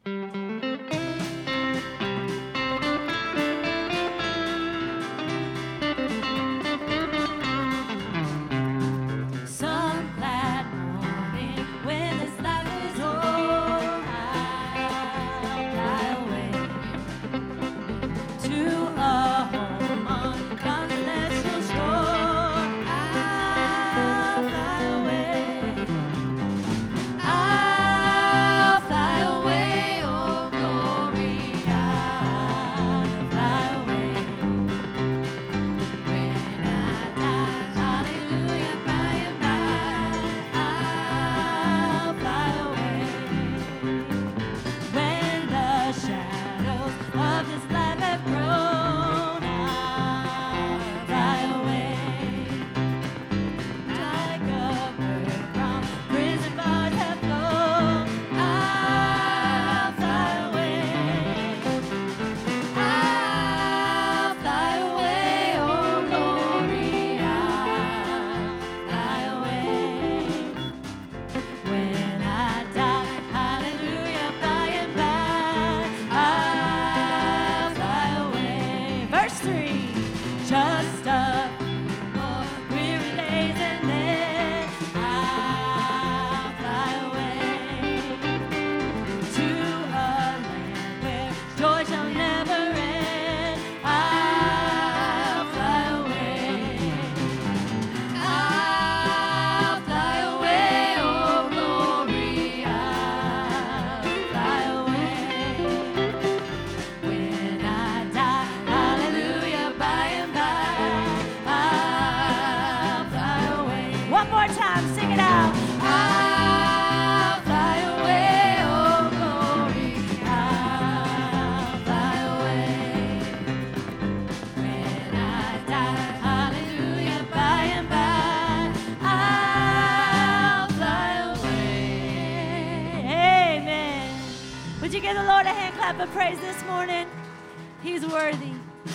give the Lord a hand clap of praise this morning? He's worthy.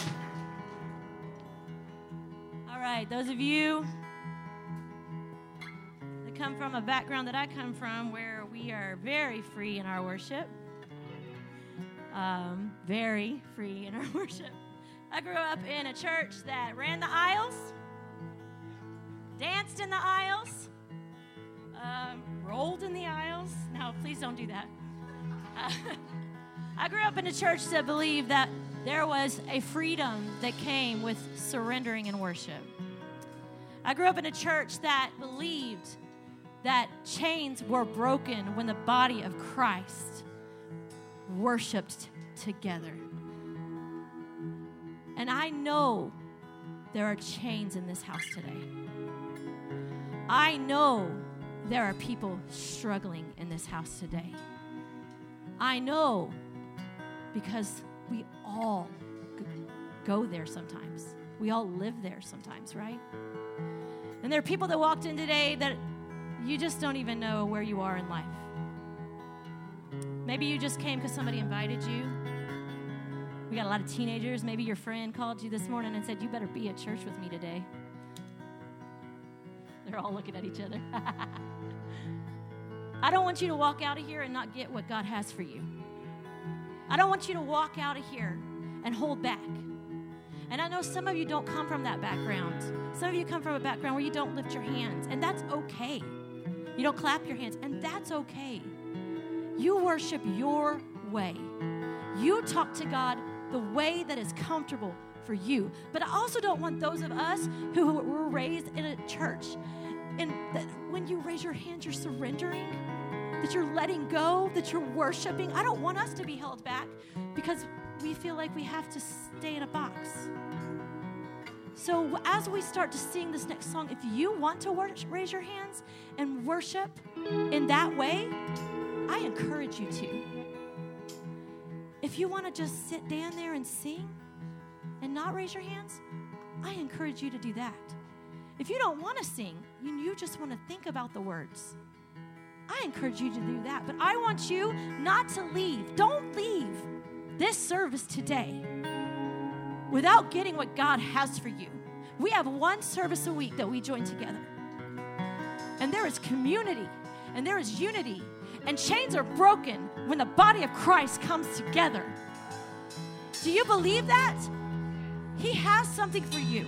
All right, those of you that come from a background that I come from where we are very free in our worship, very free in our worship. I grew up in a church that ran the aisles, danced in the aisles, rolled in the aisles. No, please don't do that. I grew up in a church that believed that there was a freedom that came with surrendering in worship. I grew up in a church that believed that chains were broken when the body of Christ worshiped together. And I know there are chains in this house today. I know there are people struggling in this house today. I know because we all go there sometimes. We all live there sometimes, right? And there are people that walked in today that you just don't even know where you are in life. Maybe you just came because somebody invited you. We got a lot of teenagers. Maybe your friend called you this morning and said, you better be at church with me today. They're all looking at each other. I don't want you to walk out of here and not get what God has for you. I don't want you to walk out of here and hold back. And I know some of you don't come from that background. Some of you come from a background where you don't lift your hands, and that's okay. You don't clap your hands, and that's okay. You worship your way. You talk to God the way that is comfortable for you. But I also don't want those of us who were raised in a church, and that when you raise your hands, you're surrendering, that you're letting go, that you're worshiping. I don't want us to be held back because we feel like we have to stay in a box. So as we start to sing this next song, if you want to raise your hands and worship in that way, I encourage you to. If you want to just sit down there and sing and not raise your hands, I encourage you to do that. If you don't want to sing, you just want to think about the words, I encourage you to do that. But I want you not to leave. Don't leave this service today without getting what God has for you. We have one service a week that we join together. And there is community, and there is unity, And chains are broken when the body of Christ comes together. Do you believe that? He has something for you.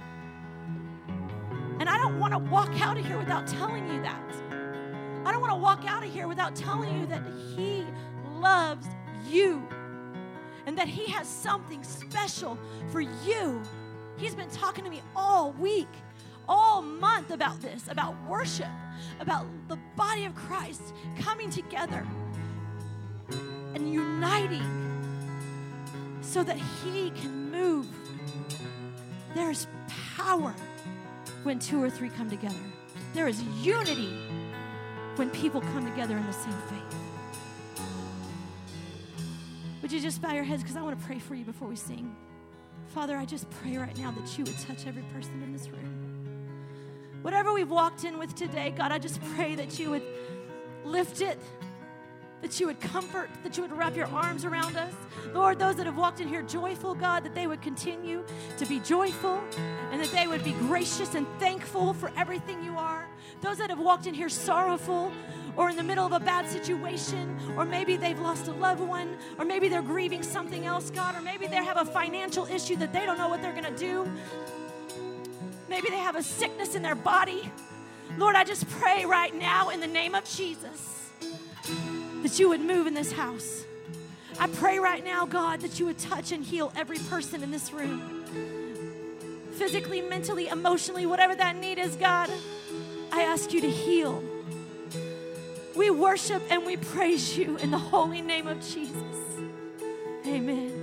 And I don't want to walk out of here without telling you that. I don't want to walk out of here without telling you that He loves you and that He has something special for you. He's been talking to me all week, all month about this, about worship, about the body of Christ coming together and uniting so that He can move. There's power when 2 or 3 come together. There is unity when people come together in the same faith. Would you just bow your heads, because I want to pray for you before we sing. Father, I just pray right now that you would touch every person in this room. Whatever we've walked in with today, God, I just pray that you would lift it, that you would comfort, that you would wrap your arms around us. Lord, those that have walked in here joyful, God, that they would continue to be joyful and that they would be gracious and thankful for everything you are. Those that have walked in here sorrowful or in the middle of a bad situation, or maybe they've lost a loved one, or maybe they're grieving something else, God, or maybe they have a financial issue that they don't know what they're going to do. Maybe they have a sickness in their body. Lord, I just pray right now in the name of Jesus that you would move in this house. I pray right now, God, that you would touch and heal every person in this room. Physically, mentally, emotionally, whatever that need is, God, I ask you to heal. We worship and we praise you in the holy name of Jesus. Amen.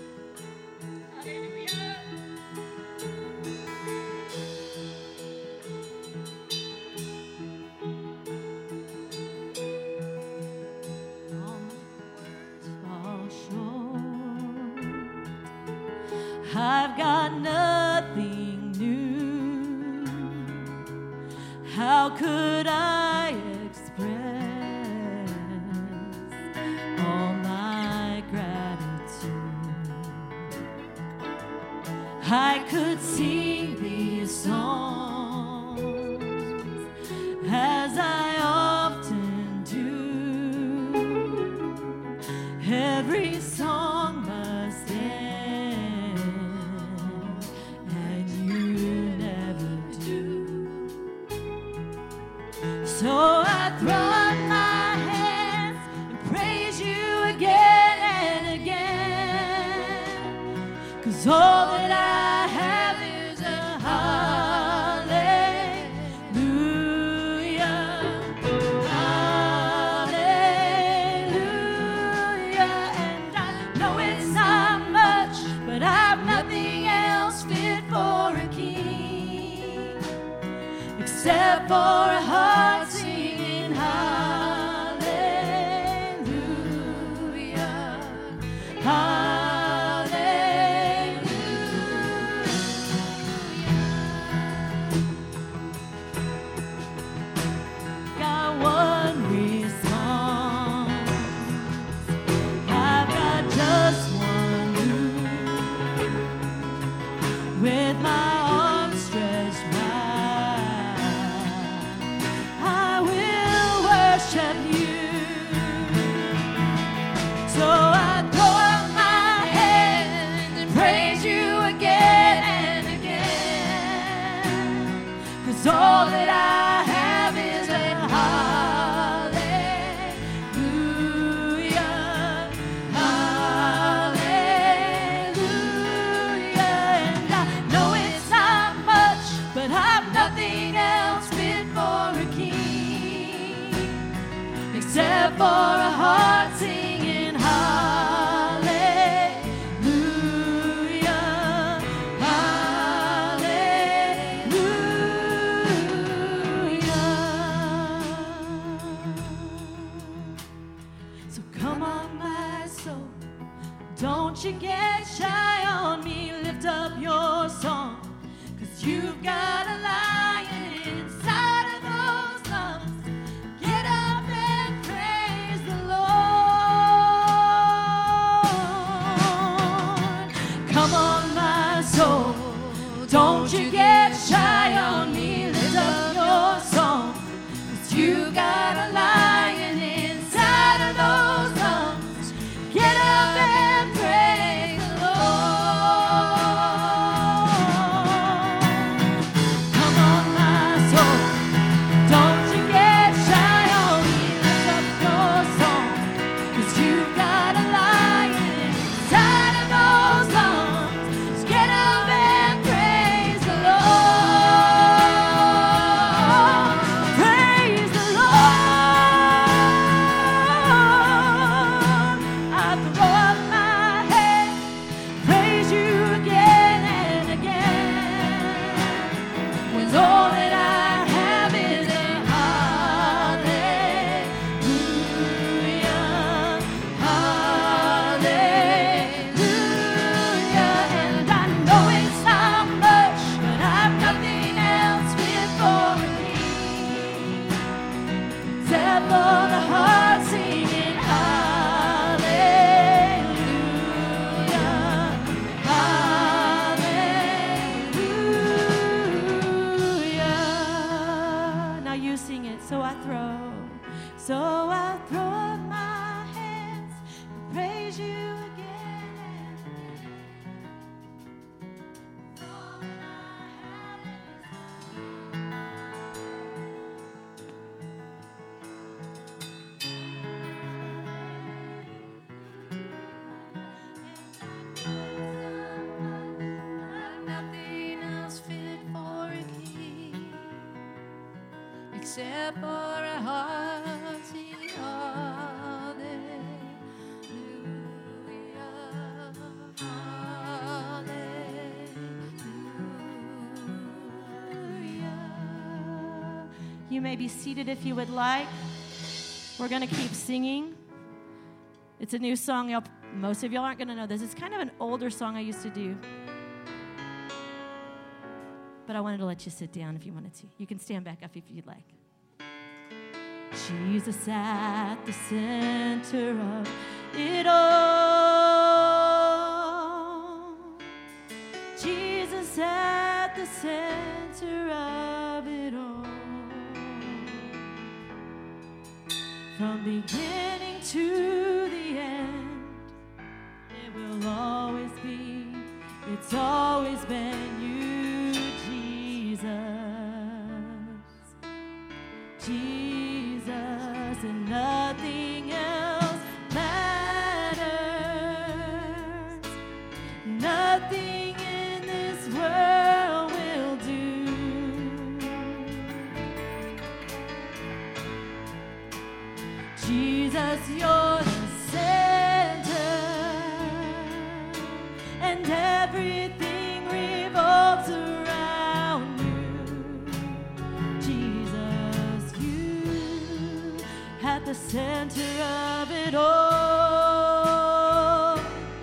I've got nothing new. How could I express all my gratitude? I could sing these songs as I often do. Every song must end. So I throw up my hands and praise you again and again, 'cause all that I have is a hallelujah, hallelujah. And I know it's not much, but I've nothing else fit for a king except for a heart singing hallelujah, hallelujah. Got one response, I've got just one move, with my arms stretched wide, I will worship you. So I throw up my hands and praise you again and again, 'cause all that I have is a hallelujah, hallelujah. And I know it's not much, but I've nothing else fit for a king except for a heart singing hallelujah, hallelujah. So come on, my soul, don't you get shy on me. Lift up your song, 'cause you've got a lion inside of those lungs. Get up and praise the Lord. Come on, my soul, don't you get shy on me. Lift up your song, 'cause you got a lion inside set for our hearts sing hallelujah, hallelujah. You may be seated if you would like. We're going to keep singing. It's a new song. Most of y'all aren't going to know this. It's kind of an older song I used to do. But I wanted to let you sit down if you wanted to. You can stand back up if you'd like. Jesus at the center of it all. Jesus at the center of it all. From beginning to the end, it will always be, it's always been you, Jesus. Jesus, and nothing else matters. Nothing in this world will do. Jesus, you're the center, and everything revolves around you. Jesus, you at the center of it all.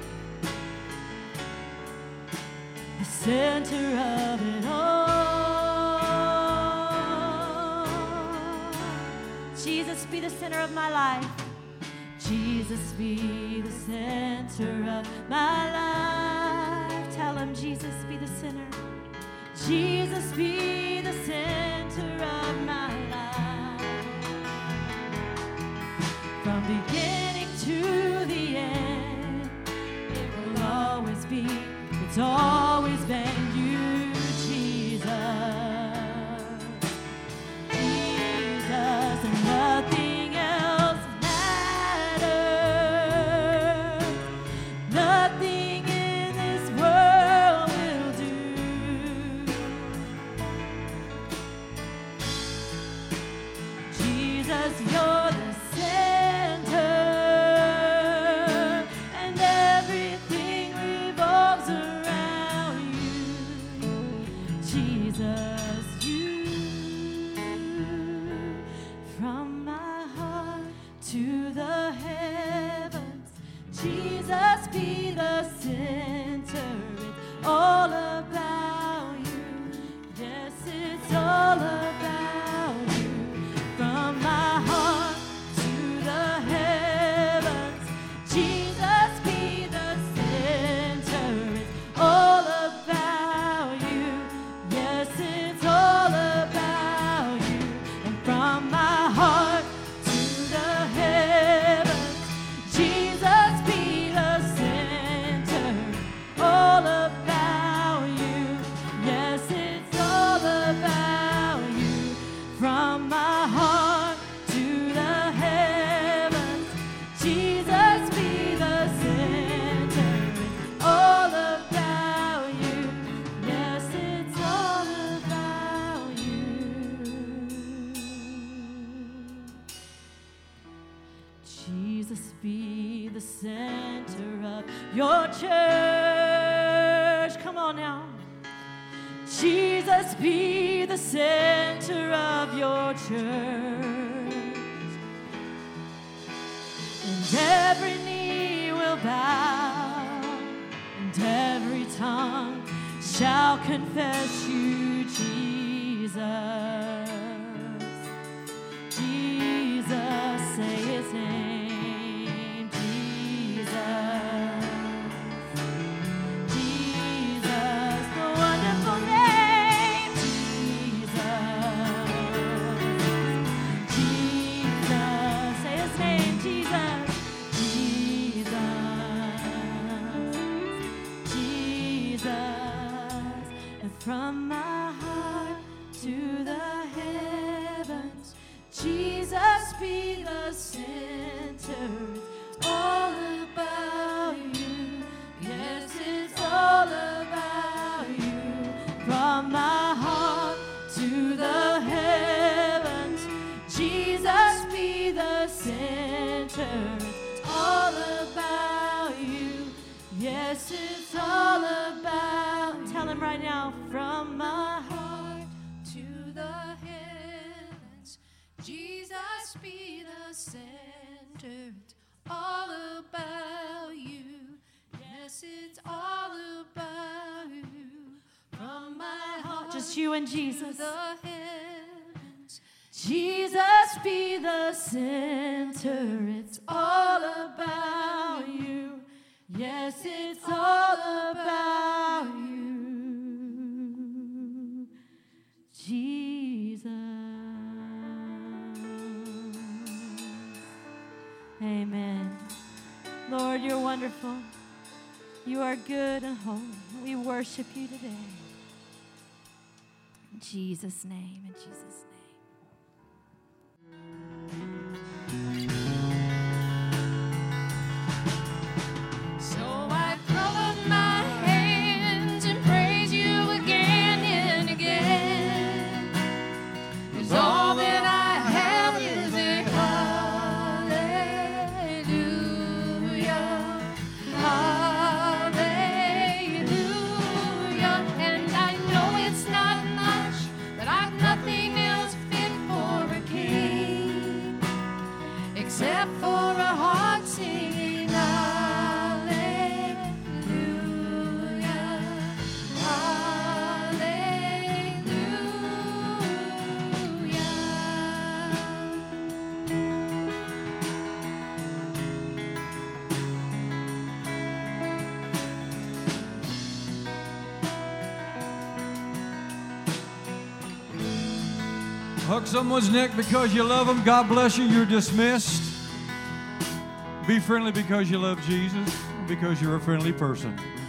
The center of it all. Jesus, be the center of my life. Jesus, be the center of my life. Tell him, Jesus, be the center. Jesus, be the center of my life. From beginning to the end, it will always be, it's always been you, Jesus. Jesus, and nothing else matters. Nothing in this world will do. Jesus, you're the center, and everything revolves around you. Jesus, you. From my heart to the heavens, Jesus, be the center. It's all about you. Yes, it's all about you. From my heart to the heavens, Jesus, be the center. It's all about you. Yes, it's all about you. And from my heart to the heavens, Jesus, be the center. All about you. Yes, it's all about you. From my heart to the heavens, Jesus, be the center. It's all about you. Yes, it's all about you. Jesus, be the center of your church. Come on now. Jesus, be the center of your church. And every knee will bow, and every tongue shall confess you, Jesus. Jesus, say his name, Jesus. Jesus, the wonderful name, Jesus. Jesus, say his name, Jesus. Jesus, Jesus. And from my heart to the heavens, Jesus, be the center. It's all about you. Yes, it's all about you. From my heart to the heavens, Yes, it's all about. Tell him right now. From my heart to the heavens, Jesus be the center. It's all about you. Yes, it's all about you. From my heart, Just you and Jesus. to the heavens, Jesus be the center. It's all about you. Yes, it's all about you, Jesus. Amen. Lord, you're wonderful. You are good and holy. We worship you today. In Jesus' name, in Jesus' name. So I throw up my hands and praise you again and again. 'Cause all that I have is a hallelujah, hallelujah. And I know it's not much, but I've nothing else fit for a king except for a heart singing hallelujah, Hug someone's neck because you love them. God bless you. You're dismissed. Be friendly because you love Jesus, because you're a friendly person.